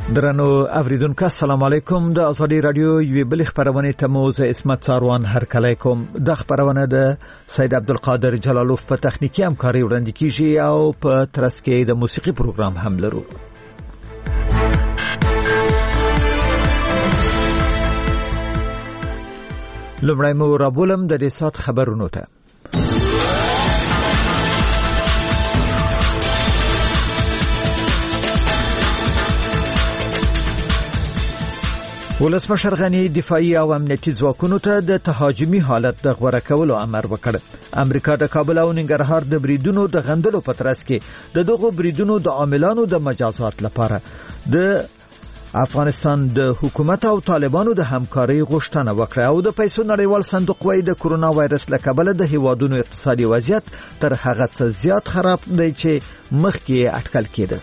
درنو اوریدونکو السلام علیکم د ازادي رادیو یوې بل خبرونه ته مو زه اسمت ساروان هرکلی کوم. د خبرونه د سید عبدالقادر جلالوف په تخنیکی همکاري وړاندې کیږي او په ترڅ کې د موسیقي پروګرام هم لرو. لومړی مو رابولم د دې سات خبرونو ته. ولسمشر غنی دفاعي او امنیتي ځواکونو ته د تهاجمي حالت د غوړه کولو امر وکړ. امریکا د کابل او ننګرهار د بریدونو د غندلو په ترڅ کې د دغو بریدونو د عاملانو د مجازات لپاره د افغانستان د حکومت او طالبانو د همکاري غوښتنه وکړه او د پیسو نړیوال صندوق وايي د کورونا وایرس له کبله د هیوادونو اقتصادي وضعیت تر هغه څه زیات خراب دی چې مخکې اټکل کېده.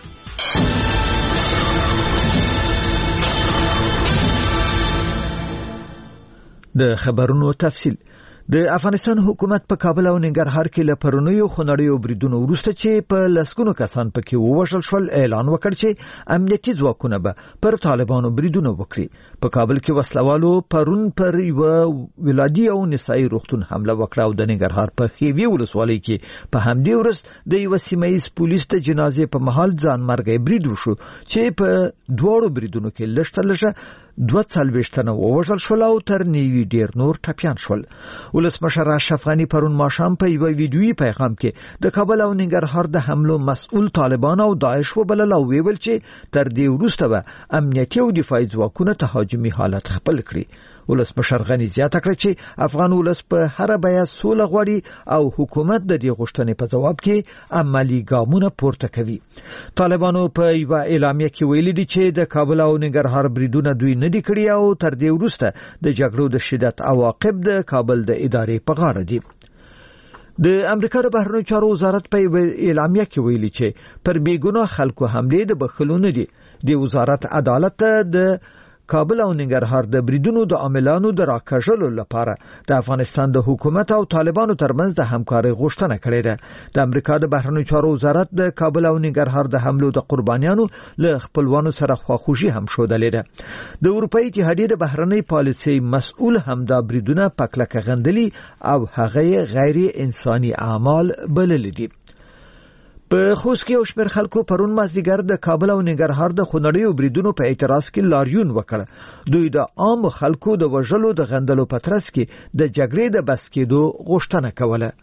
د خبرونو تفصیل. د افغانستان حکومت په کابل او ننګرهار کې له پرونیو خونړیو بریدونو وروسته چې په لسګونو کسان پکې ووژل شول اعلان وکړ چې امنیتي ځواکونه به پر طالبانو بریدونه وکړي. په کابل کې وسلوالو پرون پر یو ولادي او نسایي روغتون حمله وکړه او د ننګرهار په خیوي ولسوالۍ کې په همدې ورځ د یو سیمایي پولیس د جنازې په محل ځان مرګي برید وشو چې په دوړو بریدونو کې لږه 42 تنه ووژل شول او تر نیوي ډیر نور ټپيان شول. ولسمشر اشرف غنی پرون ماښام په یو ویډیويي پیغام کې د کابل او ننګرهار د حملو مسؤل طالبان او داعش وبلل او ویل چې تر دې وروسته به امنیتي او دفاعي ځواکونه تهاجمي حالت خپل کړي. ولسمشر غنی زیاته کړه چې افغان ولس په هر بیه سوله غواړي او حکومت د دې غوښتنې په جواب کې عملی ګامونه پورته کوي. طالبانو په یو اعلامیه کې ویلي دي چې د کابل او ننګرهار بریدونه دوی نه دي کړی او تر دې وروسته د جګړو د شدت عواقب د کابل د ادارې په غاړه دي. د امریکا د بهرنیو چارو وزارت په اعلامیه کې ویلي چې پر بیګناه خلکو حمله د بخښلو نه دي. د وزارت عدالت د کابل او ننګرهار د بریدونو د عاملانو د راکښلو لپاره د افغانستان د حکومت او طالبانو ترمنځ د همکارۍ غوښتنه کړې ده. د امریکا د بهرنیو چارو وزارت د کابل او ننګرهار د حملو د قربانیانو له خپلوانو سره خواخوږي هم ښودلې ده. د اروپאי اتحادیې د بهرنۍ پالیسۍ مسؤل هم دا بریدونه پکلکه غندلي او هغه غیر انساني اعمال بللي دي. په خوست کې اوشمر خلکو پرون مازدیګر د کابل او ننګرهار د خونړیو بریدونو په اعتراض کې لاریون وکړ. دوی د عام خلکو د وژلو د غندلو په ترڅ کې د جګړې د بس کېدو غوښتنه کوله.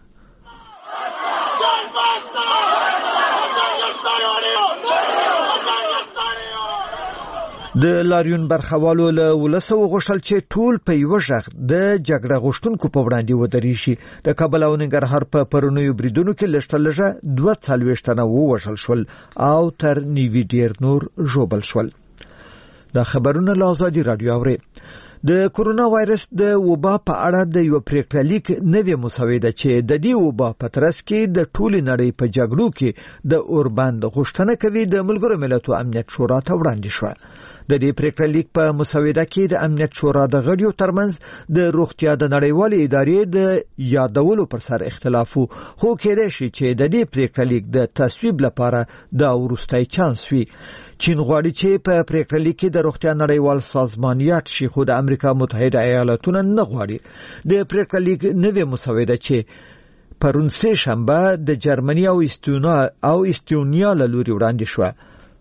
د لاریون برخوالو له ولسو غوښتل چې ټول په یو ځای د جګړه غوښتونکو په وړاندې ودرېږي. د کابل او ننګرهار په پرونیو بریدونو کې لږه 42 تنه ووژل شول او تر نیوي ډیر نور ژوبل شول. دا خبرونه له ازادي رادیو اوري. د کورونا وایرس د وبا په اړه د یو پریکړه لیک نوې مسوده چې د دې وبا په ترڅ کې د ټولې نړۍ په جګړو کې د اوربند غوښتنه کوي د ملګرو ملتونو امنیت شورا ته وړاندې شو. د دې پریکړه لیک په مسوده کې د امنیت شورا د غړیو ترمنځ د روغتیا د نړیوالې ادارې د یادولو پر سر اختلاف خو کېدای شي چې د دې پریکړه لیک د تصویب لپاره د وروستي چانس وي. چین غواړي چې په پریکړه لیک کې د روغتیا نړیوال سازمان یاد شي خو د امریکا متحده ایالاتونو نه غواړي. د پریکړه لیک نوې مسوده چې پرون سه شنبه د جرمني او استونیا له لوري وړاندې شو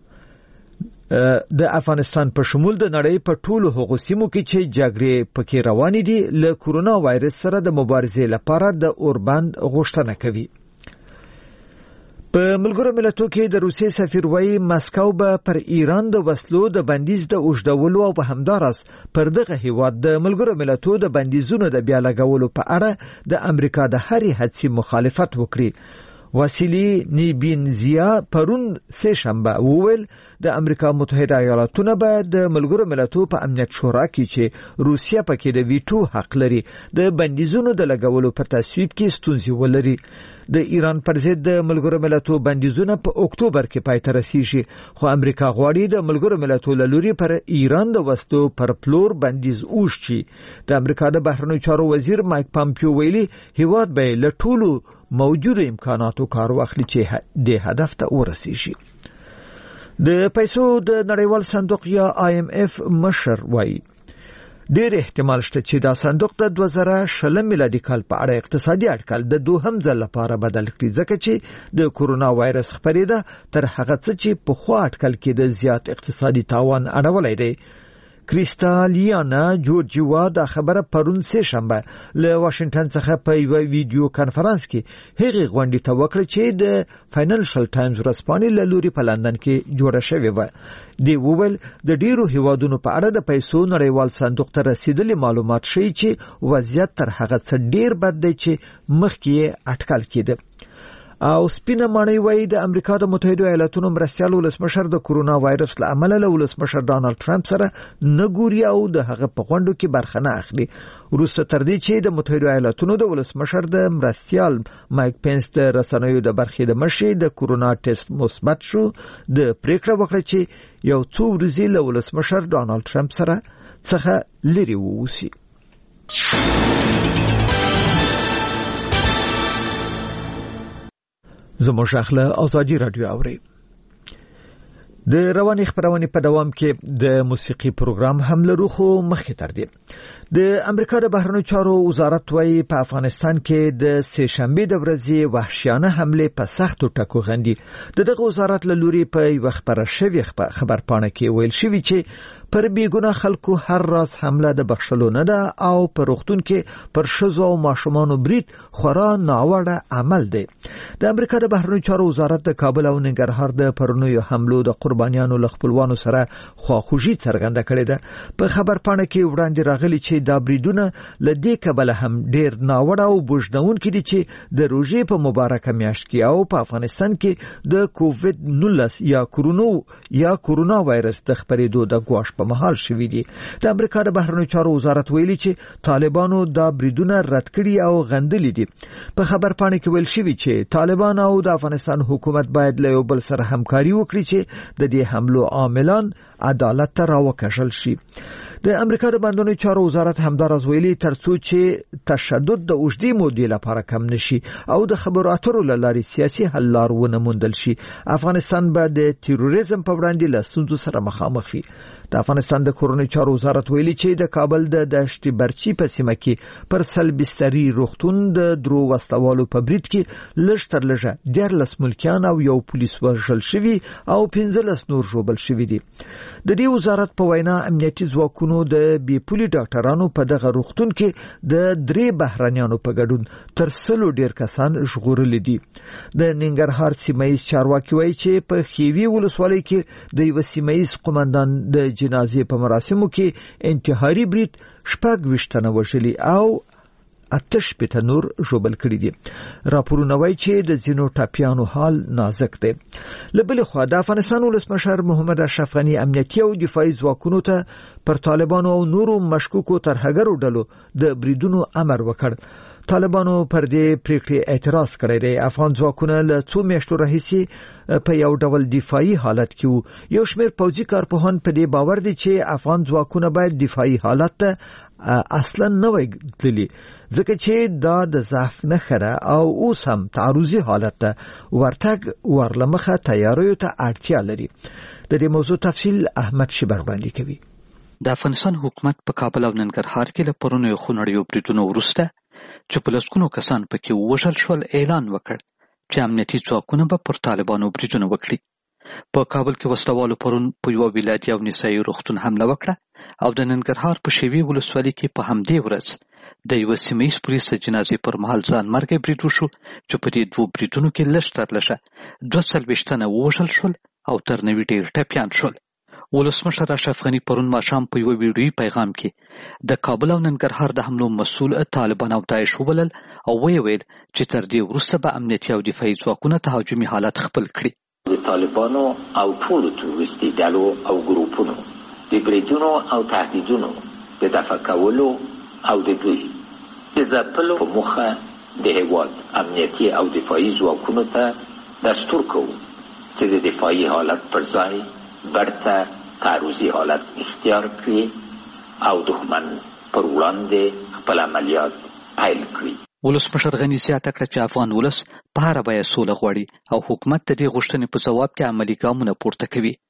د افغانستان په شمول د نړۍ په ټولو هغو سیمو کې چې جګړې پکې روانې دي له کورونا وایرس سره د مبارزې لپاره د اوربند غوښتنه کوي. په ملګرو ملتونو کې د روسیې سفیر وایي مسکو به پر ایران د وسلو د بندیز د اوږدولو او په همدارس پر دغه هیواد د ملګرو ملتونو د بندیزونو د بیا لګولو په اړه د امریکا د هرې هڅې مخالفت وکړي. واسیلی نیبینزیا پرون سه شنبه وویل د امریکا متحده ایالاتونو به د ملګرو ملتونو په امنیت شورا کې چې روسیا پکې د ویټو حق لري د بندیزونو د لګولو په تصویب کې ستونزې ولري. د ایران پر ضد د ملګرو ملتونو بندیزونه په اکتوبر کې پای ته رسیږي خو امریکا غواړي د ملګرو ملتونو لوري پر ایران د وسلو پر پلور بندیز اوښچی. د امریکا د بهرنیو چارو وزیر مایک پامپیو ویلي هیواد به له ټولو موجوده امکاناتو کار واخلي چې د هدف ته ورسیږي. د پیسو د نړیوال صندوق یا IMF مشر وایي ډېر احتمال شته چې دا صندوق د 2020 میلادي کال په اړه اقتصادي اټکل د دوهم ځل لپاره بدل کړي ځکه چې د کورونا وایرس خپرېده تر هغه څه چې په خوا اټکل کې د زیات اقتصادي تاوان اړولای دی. کریستالیانا جورجیوا دا خبره پرون سه شنبه له واشنگټن څخه په یو ویډیو کانفرنس کې هغه غونډې ته وکړه چې د فاینانشل ټایمز ورسپانې له لوري په لندن کې جوړه شوې و. دی وویل د ډیرو هیوادونو په اړه د پیسو نړیوال صندوق ته رسیدلي معلومات ښیي چې وضعیت تر هغه څه ډیر بد دی چې مخکې اټکل کېده. او سپینه ماڼۍ وایي د امریکا د متحده ایالاتونو مرستیال ولسمشر د کورونا وایرس له امله له ولسمشر ډانلډ ټرمپ سره نه ګوري او د هغه په غونډو کې برخه نه اخلي. وروسته تر دې چې د متحده ایالاتونو د ولسمشر د مرستیال مایک پینس د رسنیو د برخې د مشر د کورونا ټیسټ مثبت شو د پریکړه وکړه چې یو څو ورځې له ولسمشر ډانلډ ټرمپ سره څخه لري ووسی. زموږ اخله ازادي رادیو اوري. د رواني خبرونه په دوام کې د موسیقي پروګرام هم لرو خو مخکې تر دې د امریکا د بهرنیو چارو وزارت وايي په افغانستان کې د سه شنبه د ورځې وحشیانه حمله په سختو ټکو غندي. دغه وزارت له لوري په یو خبره شوی خبر پاڼه کې ویل شوی چې پر بیګونه خلکو هر راز حمله د بخښلو نه ده او پر روغتون کې پر شزو او ماشومان برید خورا ناوړه عمل دی. د امریکا د بهرنیو چارو وزارت د کابل او ننګرهار د پرونیو حملو د قربانیانو له خپلوانو سره خواخوږي څرګنده کړې ده. په خبر پاڼه کې وړاندې راغلي چې دا بریدونه لدې کبله هم ډیر ناوړه او بوجدونکي دي چې د روژې په مبارکه میاشت کې او په افغانستان کې د کووډ 19 یا کورونا وایرس د خپرېدو د ګواښ په مهال شوې دي. د امریکا د بهرنیو چارو وزارت ویلي چې طالبانو دا بریدونه رد کړي او غندلي دي. په خبر پاڼه کې ویل شوی چې طالبان او د افغانستان حکومت باید له یو بل سره همکاري وکړي چې د دې حملو عاملان عدالت ته راوکشل شي. د امریکا د بهرنیو چارو وزارت همدارس ویلي ترڅو چې تشدد د اوږدې مودې لپاره کم نشي او د خبرو اترو له لارې سیاسي حل لار ونه موندل شي افغانستان به د تیروریزم په وړاندې له ستونزو سره مخامخ وي. د افغانستان د کورونی چارو وزارت ویلي چې د کابل د دشت برچی په سیمه کې پر سلبستري روغتون د درو وسلوالو په برید کې لږ تر لږه 14 ملکیان او یو پولیس وژل شوی او 15 نور ژوبل شوی دي. د دې وزارت په وینا امنیتي ځواکونو د بیپولي ډاکټرانو په دغه روغتون کې د 3 بهرانيانو په ګډون تر 100 ډیر کسان ژغورل دي. د ننګرهار سیمایي چارواکي وایي چې په خیوي ولسوالۍ کې د یو سیمایي قومندان د جنازې په مراسمو کې انتحاري برید 26 وژلي او 8 نور ژوبل کړي دي. راپورونه وایي چې د ځینو ټاپیانو حال نازک دی. لبل خو د افغانستان ولسمشر محمد اشرف غنی امنیتي او دفاعي ځواکونو ته پر طالبانو او نورو مشکوکو ترهګرو ډلو د بریدونو امر وکړ. طالبانو پر دې پریکړې اعتراض کړی دی. افغان ځواکونه له 2 میاشتو راهیسې په یو ډول دفاعي حالت کې وو. یو شمېر پوځي کارپوهان په دې باور دي چې افغان ځواکونه باید دفاعي حالت ته اصلا نه وي تللی ځکه چې دا د ضعف نه خره او اوس هم تعرضي حالت ته ورتګ ورلمخه تیاریو ته اړتیا لري. د دې موضوع تفصیل احمد شبر باندې کوي. د افغانستان حکومت په کابل او ننګرهار کې له پرونیو خونړیو بریدونو وروسته چې په لسګونو کسان پکې وژل شول اعلان وکړ چې امنیتي ځواکونه به پر طالبانو بریدونه وکړي. په کابل کې وسلوالو پرون په یو ولایتي او نسایي روغتون حمله وکړه او د ننګرهار په شیوي ولسوالۍ کې په همدې ورځ د یو سیمه ییز پولیس د جنازې پر مهال ځان مرګ برید وشو چې په دې 2 بریدونو کې لږ تر لږه 240 تنه وژل شول او تر 90 ډیر ټپیان شول. ولسمشر اشرف غنی پرون ماښام په یو ویډیویي پیغام کې د کابل او ننګرهار د حملو مسؤل طالبان او داعش وبلل او ویل چې تر دې وروسته به امنیتي او دفاعي ځواکونه تهاجمي حالت خپل کړي. د طالبانو او ټولو تروریستي ډلو او ګروپونو د بریدونو او تهدیدونو د دفع کولو او د دوی د ځپلو په موخه د هیواد امنیتي او دفاعي ځواکونو ته دستور کوو چې د دفاعي حالت پر ځای برته تعرضي حالت اختیار کړي او دښمن پر وړاندې خپل عملیات پیل کړي. ولسمشر غنی زیاته کړه چې افغان ولس په هر بیه سوله غواړي او حکومت د دې غوښتنې په ځواب کې عملي ګامونه پورته کوي.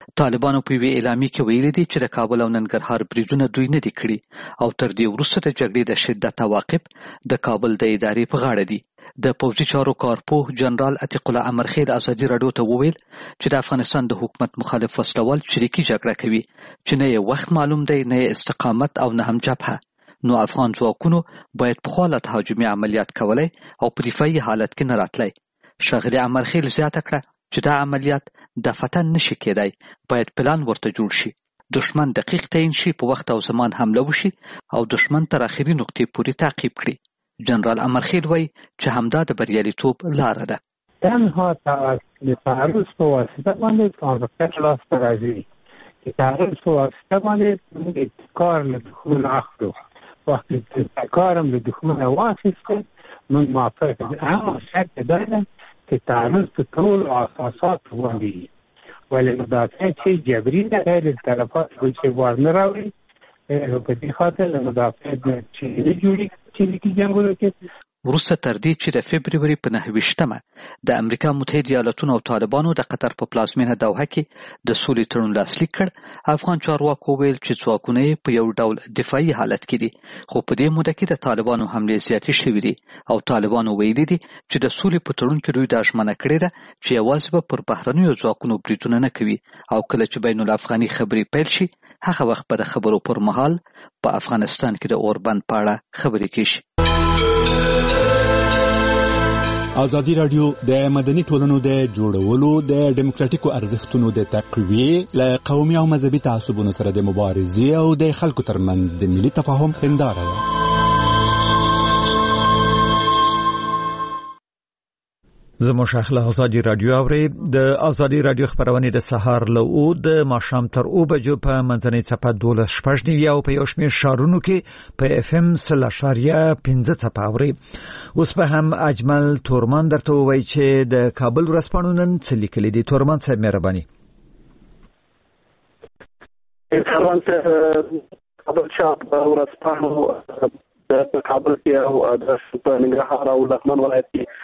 طالبانو په یوې اعلامیې کې ویلي دي چې د کابل او ننګرهار بریدونه دوی نه دي کړي او تر دې وروسته د جګړې د شدت عواقب د کابل د ادارې په غاړه دي. د پوځي چارو کارپوه جنرال عتیق الله امرخیل ازادي راډیو ته وویل چې د افغانستان د حکومت مخالف وسلوال چریکي جګړه کوي چې نه یې وخت معلوم دی نه یې استقامت او نه هم جبهه. نو افغان ځواکونو باید پخوا له تهاجمي عملیات کولی او په دفاعي حالت کې نه راتلی. ښاغلي امرخیل زیاته کړه چې دا عملیات دفعتاً نشي کېدی، باید پلان ورته جوړ شي، دشمن دقیق تعیین شي، په وخت او زمان حمله وشي او دشمن تر اخري نقطې پورې تعقیب کړي. جنرال امرخیل وایي چې همدا د بریالیتوب لاره ده. تنها د تعرض په واسطه باندې کار لاسته راځي چې تعرض په واسطه باندې موږ ابتکار له دښمن اخلو. وقتی ابتکارم له دښمن واخیسته موږ موافق دي. اما شرط دا ده چې تعرض په ټولو اساساتو باندې ولی مدافع چې جبري ده غیر طرفات چې ورنه راوړي په دې خاطر له مدافع چې نه جوړي چې جنګونه کې وروسته تر دې چې د فبروري په 29مه د امریکا متحده ایالاتونو او طالبانو د قطر په پلازمینه دوحه کې د سولې تړون لاسلیک کړ، افغان چارواکو ویل چې ځواکونه یې په یو ډول دفاعي حالت کې دي، خو په دې موده کې د طالبانو حملې زیاتې شوې دي او طالبانو ویلي دي چې د سولې په تړون کې دوی دا ژمنه کړې ده چې یوازې به پر بهرنیو ځواکونو بریدونه نه کوي او کله چې بین الافغاني خبرې پیل شي هغه وخت به د خبرو پر مهال په افغانستان کې د اوربند په اړه خبرې کیږي. ازادي راډیو د مدني ټولنو د جوړولو د ډیموکراټیکو ارزښتونو د تقویې له قومي او مذهبي تعصبونو سره د مبارزې او د خلکو ترمنځ د ملي تفاهم هنداره ده. زموږ شاخله ازادي راډیو اوري د ازادي راډیو خبرونه د سهار له د ماښام تر 2 بجو په منځنۍ صفه 12:15 او په یو شمېر شارونو کې په اف ام 0.15 صفه اوري. اوس به هم اجمل تورمان درته وایي چې د کابل ورځپاڼو نن څه لیکلي دي. تورمان صاحب مهرباني. کابل شاپ ورځپاڼو د کابل کې او د ننګرهار او لغمان ولایت کې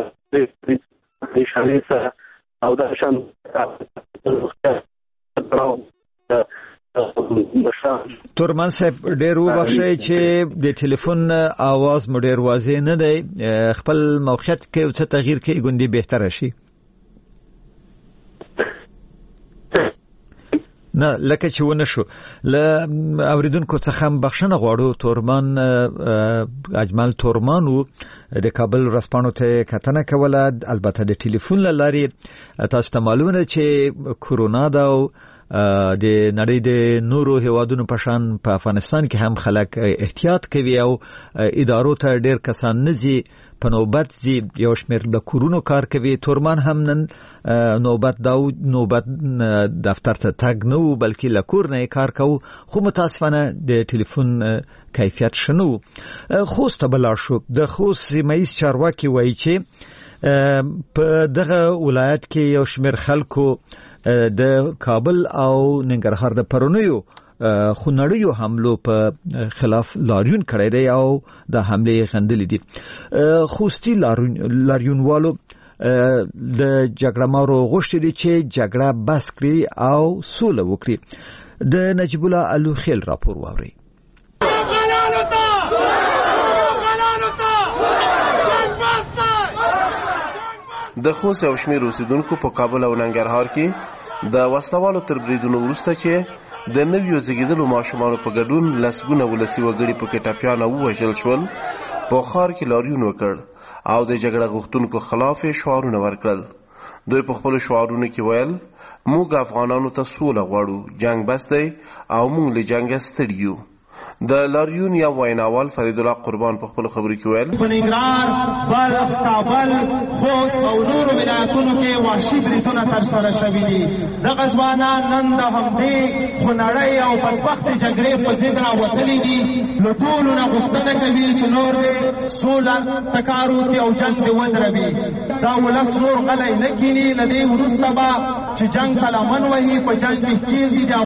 د شالې سره او د شان تورمان صاحب ډېر وبخښئ چې د ټلیفون आवाज مو ډېر واضح نه دی، خپل موقعیت کې څه تغییر کې ګوندې بهتره شي. نه لکه چې ونه شو ل اوریدونکو څخه بخښنه غواړو. تورمان اجمل تورمان د کابل ورځپاڼو ته کتنه کوله، البته د ټلیفون لارې. تاسو ته معلومه ده چې کورونا دا د نړۍ د نورو هیوادونو په شان په افغانستان کې هم خلک احتیاط کوي او ادارو ته ډېر کسان نزي په نوبت زی یو شمېر له کورونو کار کوي. تورمان هم نن نوبت دفتر ته تګ نه و بلکې له کور نه کار کوو، خو متاسفانه د ټلیفون کیفیت شنو. خوست ته بلار شو. د خوست سیمایي چارواکي وایي چې په دغه ولایت کې یو شمېر خلکو د کابل او ننګرهار د پرونیو خونړیو حملو په خلاف لاریون کړی دی او د حملې غندلې دي. خوستی لاریونوالو د جګړه مارو غوښتي دي چې جګړه بس کړي او سوله وکړي. د نجیب الله الوخیل راپور واوري. د خوست او شمیر اوسیدونکو په کابل او ننګرهار کې د وسلوالو تر بریدونو وروسته چې د نویو زیږیدلو ماشومانو په ګډون لسګونه ولسي وګړي په کې ټپیان او وژل شول، په ښار کې لاریون وکړ او د جګړه غوښتونکو خلاف شعارونه ورکړل. دوی په خپلو شعارونو کې ویل موږ افغانانو ته سوله غواړو، جنگ بس دی او موږ له جنګه ستړي یو. د لاریون یا ویناوال فرید الله قربان په خپل خبرو کې ویل په ننګرهار، بلخ، کابل، خوست او نورو ولایتونو کې وحشي بریدونه ترسره شوي دي. دغه ځوانان نن د همدې خونړۍ او بدبختې جګړې په ضد راوتلي دي. له ټولو نه غوښتنه کوي چې نور دې سوله تکار وکړي او جنګ دې ودروي. دا ولس نور غلی نه کیني. له دې وروسته به چې جنګ ته لمن وهي په جنګ کې ښکېل دي.